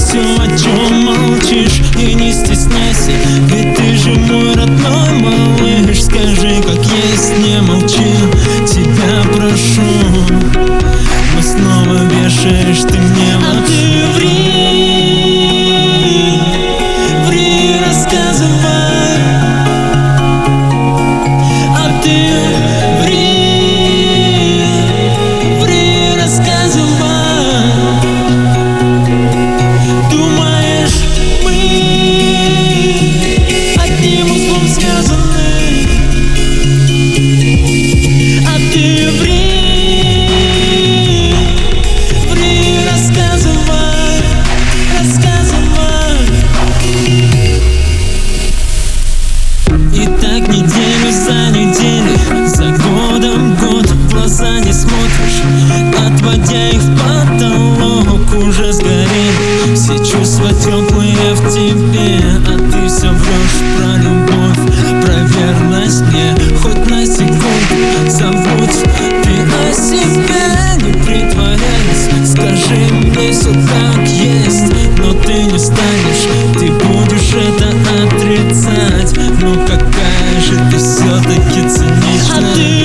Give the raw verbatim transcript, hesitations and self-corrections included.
все, о чем молчишь, и не стесняйся, ведь ты же мой родной малыш. Скажи, как есть, не молчи, тебя прошу. Мы снова вешаешь, ты мне лапшу. А ты ври, ври, рассказывай. А ты ври, ври, рассказывай. Думаешь, мы одним узлом связаны? А ты ври, ври, рассказывай, рассказывай. И так неделю за неделей, за годом год, в глаза не смотришь, отводя их в потолок. Уже сгорели все чувства теплые в тебе, а ты все врешь про любовь, про верность мне. Хоть на секунду забудь ты о себе, не притворяйся, скажи мне все как есть. Но ты не станешь, ты будешь это отрицать. Ну какая же ты все-таки циничная. А ты